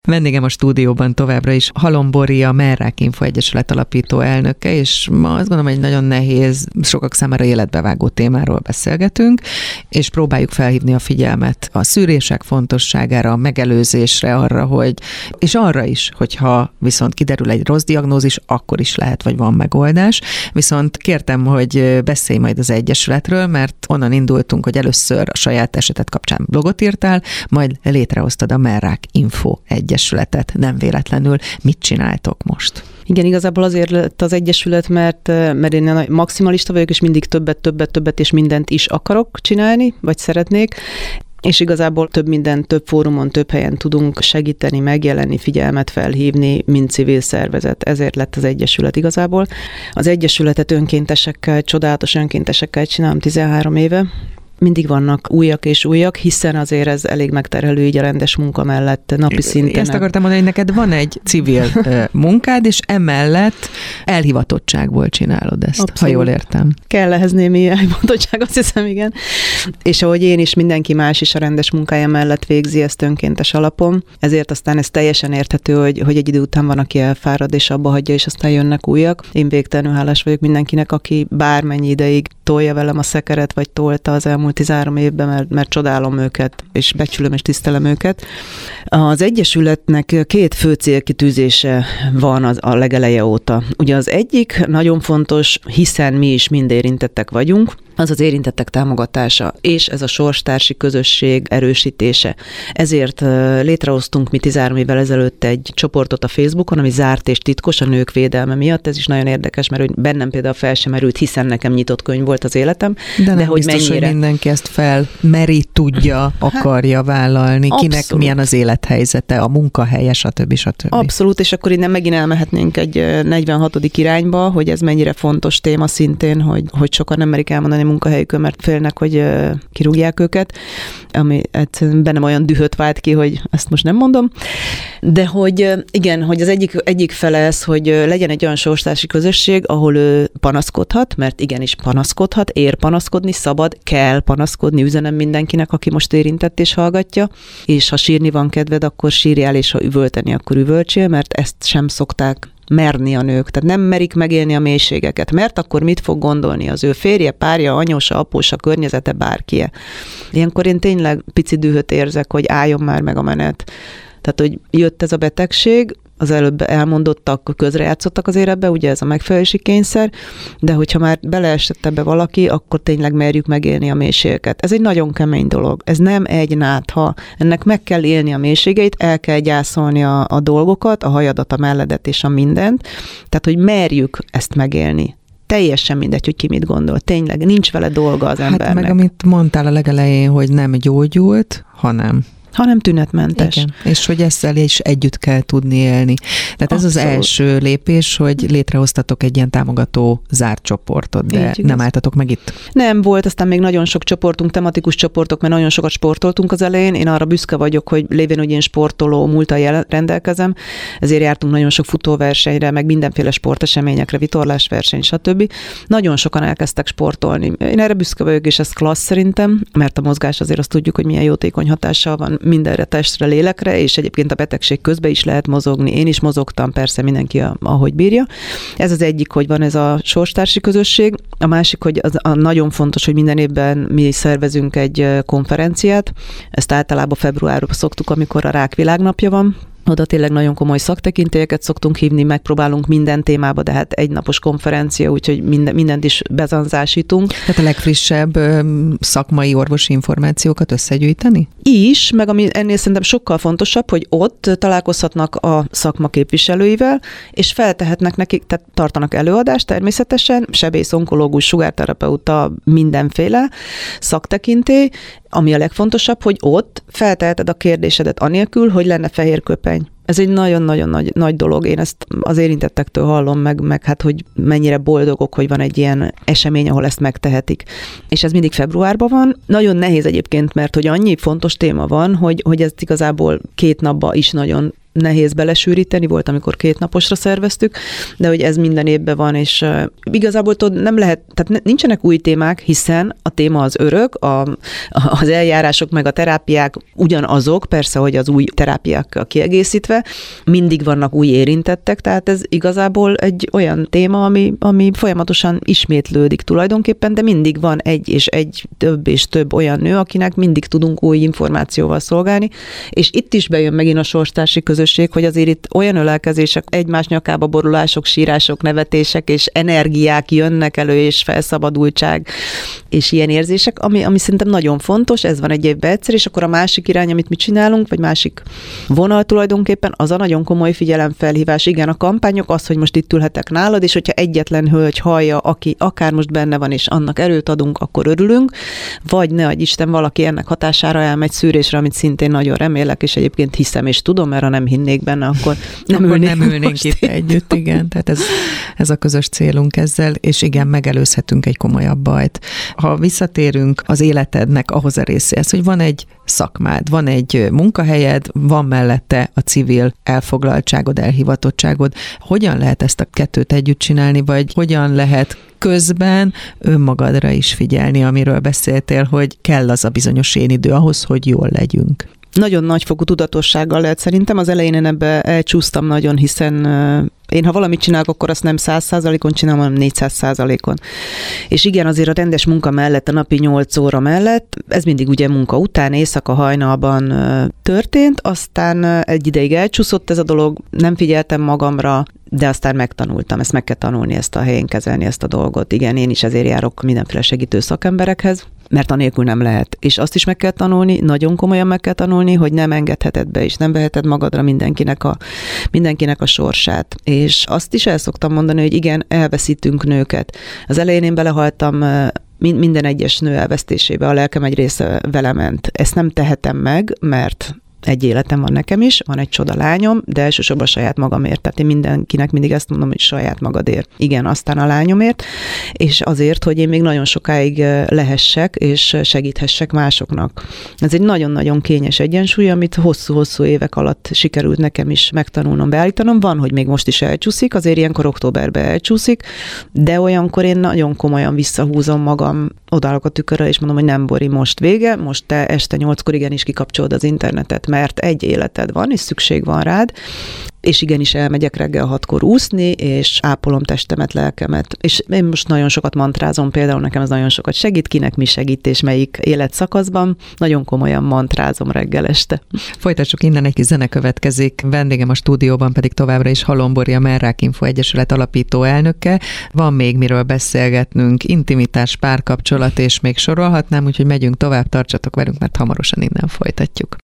Vendégem a stúdióban továbbra is Halom-Bori, a Merrák Info Egyesület alapító elnöke, és ma azt gondolom, egy nagyon nehéz, sokak számára életbevágó témáról beszélgetünk, és próbáljuk felhívni a figyelmet a szűrések fontosságára, a megelőzésre, és arra is, hogyha viszont kiderül egy rossz diagnózis, akkor is lehet, vagy van megoldás. Viszont kértem, hogy beszélj majd az Egyesületről, mert onnan indultunk, hogy először a saját esetet kapcsán blogot írtál, majd létrehoztad a Merrák Info Egyesületet. Nem véletlenül. Mit csináltok most? Igen, igazából azért lett az Egyesület, mert én maximalista vagyok, és mindig többet, és mindent is akarok csinálni, vagy szeretnék. És igazából több fórumon, több helyen tudunk segíteni, megjelenni, figyelmet felhívni, mint civil szervezet. Ezért lett az Egyesület igazából. Az Egyesületet csodálatos önkéntesekkel csinálom 13 éve. Mindig vannak újak és újak, hiszen azért ez elég megterhelő így a rendes munka mellett napi szinten. Ezt akartam mondani, hogy neked van egy civil munkád, és emellett elhivatottságból csinálod ezt, abszolút. Ha jól értem. Kell ehhez némi elhivatottság, azt hiszem, igen. És ahogy én is, mindenki más is a rendes munkája mellett végzi ezt önkéntes alapon, ezért aztán ez teljesen érthető, hogy egy idő után van, aki elfárad, és abba hagyja, és aztán jönnek újak. Én végtelenül hálás vagyok mindenkinek, aki bármennyi ideig tolja velem a szekeret, vagy tolta az elmúlt 13 évben, mert csodálom őket, és becsülöm és tisztelem őket. Az Egyesületnek 2 fő célkitűzése van a legeleje óta. Ugye az egyik nagyon fontos, hiszen mi is mind érintettek vagyunk, az érintettek támogatása, és ez a sorstársi közösség erősítése. Ezért létrehoztunk mi 13 évvel ezelőtt egy csoportot a Facebookon, ami zárt és titkos a nők védelme miatt. Ez is nagyon érdekes, mert hogy bennem például fel sem merült, hiszen nekem nyitott könyv volt az életem. De hogy biztos, mennyire... hogy mindenki ezt felmeri, tudja, akarja vállalni, abszolút. Kinek milyen az élethelyzete, a munkahelye, stb. Abszolút, és akkor innen megint elmehetnénk egy 46. irányba, hogy ez mennyire fontos téma szintén, hogy sokan nem merik elmondani munkahelyükön, mert félnek, hogy kirúgják őket, ami bennem olyan dühöt vált ki, hogy ezt most nem mondom. De hogy igen, hogy az egyik fele ez, hogy legyen egy olyan sorstársi közösség, ahol ő panaszkodhat, mert igenis panaszkodhat, ér panaszkodni, szabad, kell panaszkodni, üzenem mindenkinek, aki most érintett és hallgatja, és ha sírni van kedved, akkor sírjál, és ha üvölteni, akkor üvöltsél, mert ezt sem szokták merni a nők, tehát nem merik megélni a mélységeket, mert akkor mit fog gondolni az ő férje, párja, anyósa, apósa, környezete, bárkie. Ilyenkor én tényleg pici dühöt érzek, hogy álljon már meg a menet. Tehát, hogy jött ez a betegség, az előbb elmondottak, közrejátszottak azért ebbe, ugye ez a megfelelési kényszer, de hogyha már beleesett ebbe valaki, akkor tényleg merjük megélni a mélységeket. Ez egy nagyon kemény dolog. Ez nem egy nátha. Ennek meg kell élni a mélységeit, el kell gyászolni a dolgokat, a hajadat, a melledet és a mindent. Tehát, hogy merjük ezt megélni. Teljesen mindegy, hogy ki mit gondol. Tényleg nincs vele dolga az embernek. Meg amit mondtál a legelején, hogy nem gyógyult, hanem tünetmentes. Igen, és hogy ezzel is együtt kell tudni élni. Tehát ez az első lépés, hogy létrehoztatok egy ilyen támogató zárt csoportot, de nem álltatok meg itt. Nem volt, aztán még nagyon sok csoportunk, tematikus csoportok, mert nagyon sokat sportoltunk az elején. Én arra büszke vagyok, hogy lévén, hogy én sportoló múlttal rendelkezem, ezért jártunk nagyon sok futóversenyre, meg mindenféle sporteseményekre, vitorlásverseny, stb. Nagyon sokan elkezdtek sportolni. Én erre büszke vagyok, és ez klassz szerintem, mert a mozgás azért azt tudjuk, hogy milyen jótékony hatással van mindenre, testre, lélekre, és egyébként a betegség közben is lehet mozogni. Én is mozogtam, persze mindenki ahogy bírja. Ez az egyik, hogy van ez a sorstársi közösség. A másik, hogy nagyon fontos, hogy minden évben mi szervezünk egy konferenciát. Ezt általában februárban szoktuk, amikor a Rák Világnapja van. Oda tényleg nagyon komoly szaktekintélyeket szoktunk hívni, megpróbálunk minden témába, de hát egynapos konferencia, úgyhogy mindent is bezanzásítunk. Tehát a legfrissebb szakmai orvosi információkat összegyűjteni? Is, meg ami ennél szerintem sokkal fontosabb, hogy ott találkozhatnak a szakma képviselőivel, és feltehetnek nekik, tehát tartanak előadást természetesen, sebész, onkológus, sugárterapeuta, mindenféle szaktekintély, ami a legfontosabb, hogy ott felteheted a kérdésedet anélkül, hogy lenne fehér köpeny. Ez egy nagyon-nagyon nagy dolog. Én ezt az érintettektől hallom meg hát, hogy mennyire boldogok, hogy van egy ilyen esemény, ahol ezt megtehetik. És ez mindig februárban van. Nagyon nehéz egyébként, mert hogy annyi fontos téma van, hogy ezt igazából 2 napban is nagyon nehéz belesűríteni, volt, amikor 2 naposra szerveztük, de hogy ez minden évben van, és igazából nem lehet, tehát nincsenek új témák, hiszen a téma az örök, az eljárások meg a terápiák ugyanazok, persze, hogy az új terápiákkal kiegészítve, mindig vannak új érintettek, tehát ez igazából egy olyan téma, ami folyamatosan ismétlődik tulajdonképpen, de mindig van egy és több olyan nő, akinek mindig tudunk új információval szolgálni, és itt is bejön megint a sorstársi közösség, hogy azért itt olyan ölelkezések, egymás nyakába borulások, sírások, nevetések és energiák jönnek elő, és felszabadultság, és ilyen érzések, ami szerintem nagyon fontos, ez van egy évben egyszer, és akkor a másik irány, amit mi csinálunk, vagy másik vonal tulajdonképpen, az a nagyon komoly figyelemfelhívás. Igen, a kampányok az, hogy most itt ülhetek nálad, és hogyha egyetlen hölgy hallja, aki akár most benne van, és annak erőt adunk, akkor örülünk, vagy ne adj Isten, valaki ennek hatására elmegy szűrésre, amit szintén nagyon remélek, és egyébként hiszem, és tudom, mert ha nem hinnék benne, akkor nem ülnénk itt együtt, igen. Tehát ez a közös célunk ezzel, és igen, megelőzhetünk egy komolyabb bajt. Ha visszatérünk az életednek ahhoz a részéhez, hogy van egy szakmád, van egy munkahelyed, van mellette a civil elfoglaltságod, elhivatottságod. Hogyan lehet ezt a kettőt együtt csinálni, vagy hogyan lehet közben önmagadra is figyelni, amiről beszéltél, hogy kell az a bizonyos én idő ahhoz, hogy jól legyünk? Nagyon nagyfokú tudatossággal lehet szerintem. Az elején én ebbe elcsúsztam nagyon, hiszen én, ha valamit csinálok, akkor azt nem 100%-on csinálom, hanem 400%-on. És igen, azért a rendes munka mellett, a napi 8 óra mellett, ez mindig ugye munka után, éjszaka hajnalban történt, aztán egy ideig elcsúszott ez a dolog, nem figyeltem magamra, de aztán megtanultam, ezt meg kell tanulni, ezt a helyén kezelni, ezt a dolgot. Igen, én is ezért járok mindenféle segítő szakemberekhez, mert anélkül nem lehet. És azt is meg kell tanulni, nagyon komolyan meg kell tanulni, hogy nem engedheted be, és nem veheted magadra mindenkinek a sorsát. És azt is el szoktam mondani, hogy igen, elveszítünk nőket. Az elején én belehaltam minden egyes nő elvesztésébe, a lelkem egy része vele ment. Ezt nem tehetem meg, mert egy életem van nekem is, van egy csoda lányom, de elsősorban saját magamért. Tehát én mindenkinek mindig ezt mondom, hogy saját magadért. Igen, aztán a lányomért, és azért, hogy én még nagyon sokáig lehessek, és segíthessek másoknak. Ez egy nagyon-nagyon kényes egyensúly, amit hosszú-hosszú évek alatt sikerült nekem is megtanulnom, beállítanom. Van, hogy még most is elcsúszik, azért ilyenkor októberben elcsúszik, de olyankor én nagyon komolyan visszahúzom magam, odállok a tükörre, és mondom, hogy nem, Bori, most vége, most te este 8-kor igenis kikapcsolod az internetet, mert egy életed van, és szükség van rád, és igenis elmegyek reggel 6-kor úszni, és ápolom testemet, lelkemet. És én most nagyon sokat mantrázom, például nekem ez nagyon sokat segít, kinek mi segít, és melyik életszakaszban. Nagyon komolyan mantrázom reggel este. Folytassuk innen, egy kis zene következik. Vendégem a stúdióban pedig továbbra is Halom-Bori, a Merrákinfo Egyesület alapító elnöke. Van még miről beszélgetnünk, intimitás, párkapcsolat, és még sorolhatnám, úgyhogy megyünk tovább, tartsatok velünk, mert hamarosan innen folytatjuk.